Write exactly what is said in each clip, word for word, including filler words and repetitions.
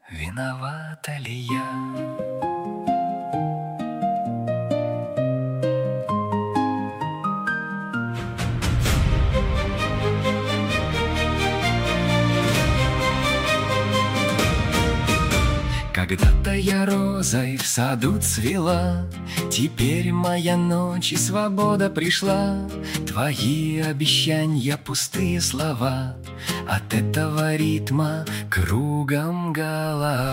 Виновата ли я? Когда-то я розой в саду цвела, теперь моя ночь и свобода пришла. Твои обещания — пустые слова, от этого ритма кругом голова.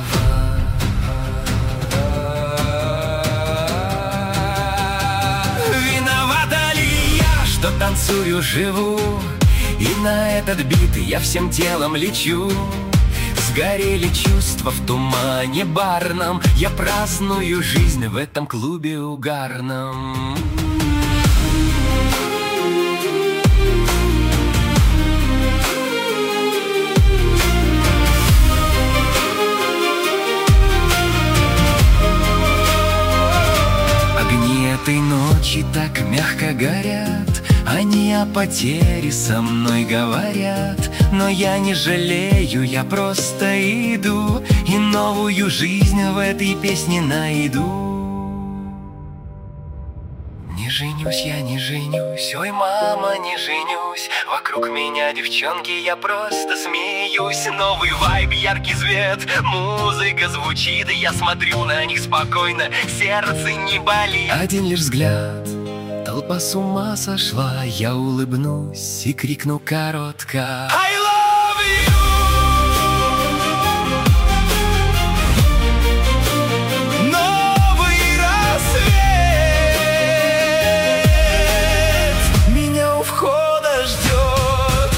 Виновата ли я, что танцую, живу, и на этот бит я всем телом лечу? Сгорели чувства в тумане барном, я праздную жизнь в этом клубе угарном. Огни этой ночи так мягко горят, они о потере со мной говорят. Но я не жалею, я просто иду, и новую жизнь в этой песне найду. Не женюсь, я не женюсь, ой, мама, не женюсь. Вокруг меня девчонки, я просто смеюсь. Новый вайб, яркий свет, музыка звучит, и я смотрю на них спокойно, сердце не болит. Один лишь взгляд, толпа с ума сошла, я улыбнусь и крикну коротко: I love you! Новый рассвет меня у входа ждет.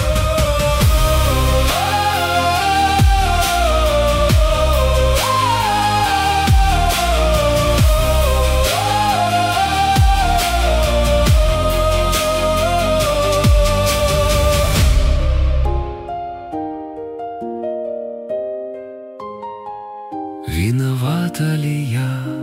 Виновата ли я?